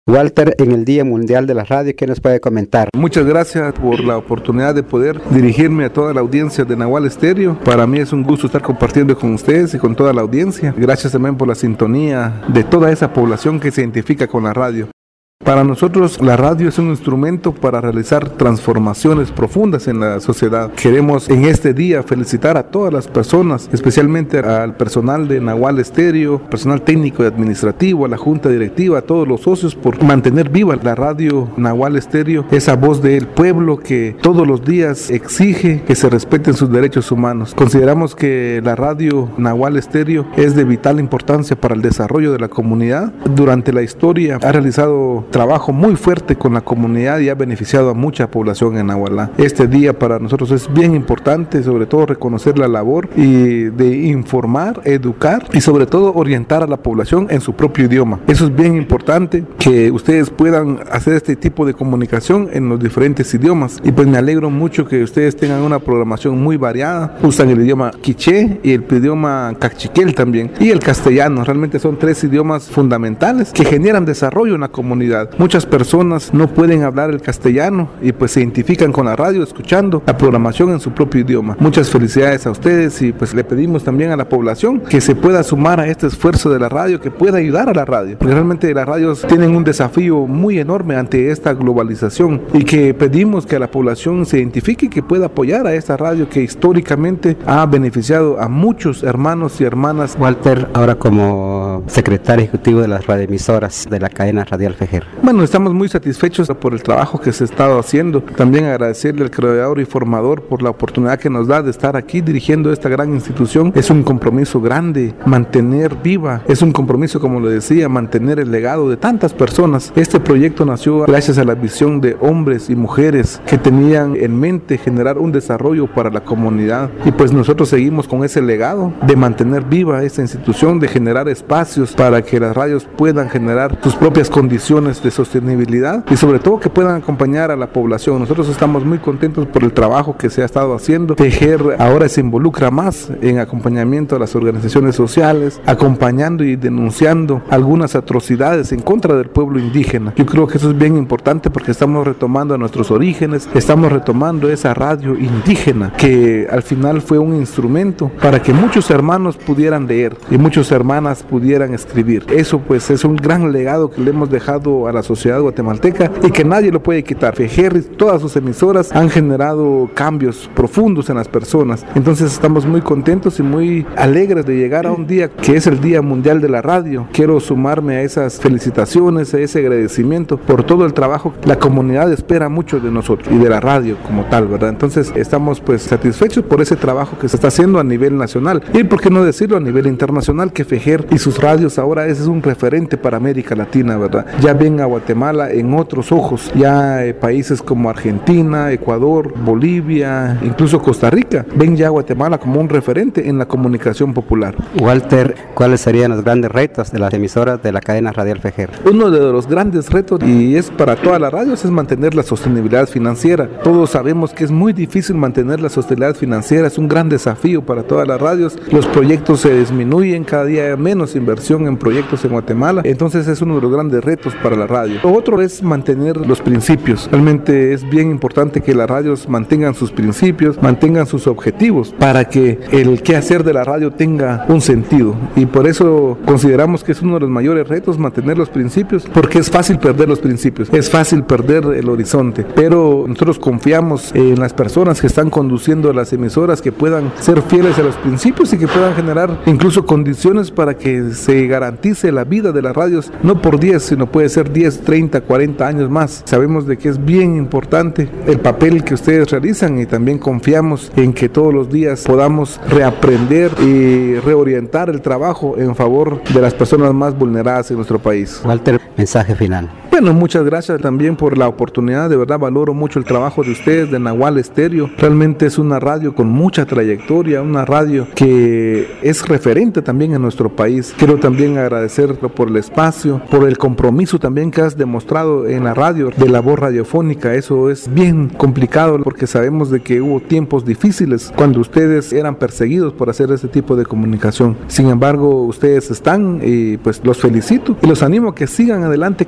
Walter, en el Día Mundial de la Radio, ¿qué nos puede comentar? Muchas gracias por la oportunidad de poder dirigirme a toda la audiencia de Nahual Estéreo. Para mí es un gusto estar compartiendo con ustedes y con toda la audiencia. Gracias también por la sintonía de toda esa población que se identifica con la radio. Para nosotros la radio es un instrumento para realizar transformaciones profundas en la sociedad. Queremos en este día felicitar a todas las personas, especialmente al personal de Nahual Estéreo, personal técnico y administrativo, a la junta directiva, a todos los socios por mantener viva la radio Nahual Estéreo, esa voz del pueblo que todos los días exige que se respeten sus derechos humanos. Consideramos que la radio Nahual Estéreo es de vital importancia para el desarrollo de la comunidad. Durante la historia ha realizado trabajo muy fuerte con la comunidad y ha beneficiado a mucha población en Nahualá. Este día para nosotros es bien importante, sobre todo reconocer la labor y de informar, educar y sobre todo orientar a la población en su propio idioma. Eso es bien importante, que ustedes puedan hacer este tipo de comunicación en los diferentes idiomas, y pues me alegro mucho que ustedes tengan una programación muy variada. Usan el idioma quiché y el idioma cachiquel también y el castellano. Realmente son tres idiomas fundamentales que generan desarrollo en la comunidad. Muchas personas no pueden hablar el castellano y pues se identifican con la radio escuchando la programación en su propio idioma. Muchas felicidades a ustedes, y pues le pedimos también a la población que se pueda sumar a este esfuerzo de la radio, que pueda ayudar a la radio, porque realmente las radios tienen un desafío muy enorme ante esta globalización, y que pedimos que la población se identifique y que pueda apoyar a esta radio que históricamente ha beneficiado a muchos hermanos y hermanas. Walter, ahora como secretario ejecutivo de las radioemisoras de la cadena radial Fejer. Bueno, estamos muy satisfechos por el trabajo que se ha estado haciendo. También agradecerle al creador y formador por la oportunidad que nos da de estar aquí dirigiendo esta gran institución. Es un compromiso grande mantener viva, es un compromiso, como lo decía, mantener el legado de tantas personas. Este proyecto nació gracias a la visión de hombres y mujeres que tenían en mente generar un desarrollo para la comunidad, y pues nosotros seguimos con ese legado de mantener viva esta institución, de generar espacios para que las radios puedan generar sus propias condiciones de sostenibilidad y sobre todo que puedan acompañar a la población. Nosotros estamos muy contentos por el trabajo que se ha estado haciendo. Fejer ahora se involucra más en acompañamiento a las organizaciones sociales, acompañando y denunciando algunas atrocidades en contra del pueblo indígena. Yo creo que eso es bien importante porque estamos retomando nuestros orígenes, estamos retomando esa radio indígena que al final fue un instrumento para que muchos hermanos pudieran leer y muchas hermanas pudieran escribir. Eso pues es un gran legado que le hemos dejado a la sociedad guatemalteca y que nadie lo puede quitar. Fejer y todas sus emisoras han generado cambios profundos en las personas. Entonces estamos muy contentos y muy alegres de llegar a un día que es el Día Mundial de la Radio. Quiero sumarme a esas felicitaciones, a ese agradecimiento por todo el trabajo. La comunidad espera mucho de nosotros y de la radio como tal, ¿verdad? Entonces estamos pues satisfechos por ese trabajo que se está haciendo a nivel nacional y por qué no decirlo a nivel internacional, que Fejer y sus radios ahora es un referente para América Latina, ¿verdad? Ya ven a Guatemala en otros ojos, ya países como Argentina, Ecuador, Bolivia, incluso Costa Rica, ven ya a Guatemala como un referente en la comunicación popular. Walter, ¿cuáles serían los grandes retos de las emisoras de la cadena radial Fejer? Uno de los grandes retos, y es para todas las radios, es mantener la sostenibilidad financiera. Todos sabemos que es muy difícil mantener la sostenibilidad financiera, es un gran desafío para todas las radios. Los proyectos se disminuyen, cada día hay menos inversión en proyectos en Guatemala, entonces es uno de los grandes retos para la radio. Lo otro es mantener los principios. Realmente es bien importante que las radios mantengan sus principios, mantengan sus objetivos, para que el quehacer de la radio tenga un sentido, y por eso consideramos que es uno de los mayores retos mantener los principios, porque es fácil perder los principios, es fácil perder el horizonte, pero nosotros confiamos en las personas que están conduciendo las emisoras, que puedan ser fieles a los principios y que puedan generar incluso condiciones para que se garantice la vida de las radios, no por 10, sino puede ser 10, 30, 40 años más. Sabemos de que es bien importante el papel que ustedes realizan, y también confiamos en que todos los días podamos reaprender y reorientar el trabajo en favor de las personas más vulneradas en nuestro país. Walter, mensaje final. Bueno, muchas gracias también por la oportunidad, de verdad valoro mucho el trabajo de ustedes, de Nahual Estéreo. Realmente es una radio con mucha trayectoria, una radio que es referente también en nuestro país. Quiero también agradecerlo por el espacio, por el compromiso también que has demostrado en la radio de la voz radiofónica. Eso es bien complicado porque sabemos de que hubo tiempos difíciles cuando ustedes eran perseguidos por hacer ese tipo de comunicación. Sin embargo, ustedes están y pues los felicito y los animo a que sigan adelante con esta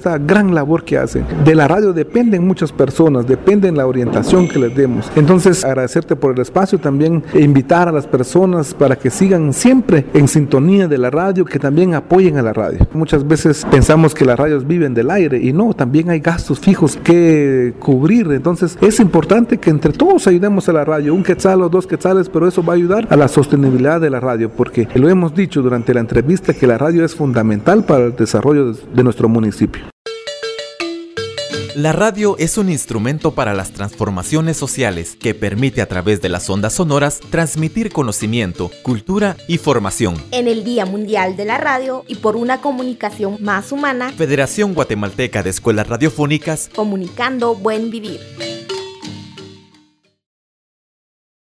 esa gran labor que hacen. De la radio dependen muchas personas, dependen la orientación que les demos. Entonces, agradecerte por el espacio, también invitar a las personas para que sigan siempre en sintonía de la radio, que también apoyen a la radio. Muchas veces pensamos que las radios viven del aire y no, también hay gastos fijos que cubrir. Entonces, es importante que entre todos ayudemos a la radio, 1 quetzal o 2 quetzales, pero eso va a ayudar a la sostenibilidad de la radio, porque lo hemos dicho durante la entrevista que la radio es fundamental para el desarrollo de nuestro municipio. La radio es un instrumento para las transformaciones sociales que permite a través de las ondas sonoras transmitir conocimiento, cultura y formación. En el Día Mundial de la Radio y por una comunicación más humana, Federación Guatemalteca de Escuelas Radiofónicas, comunicando buen vivir.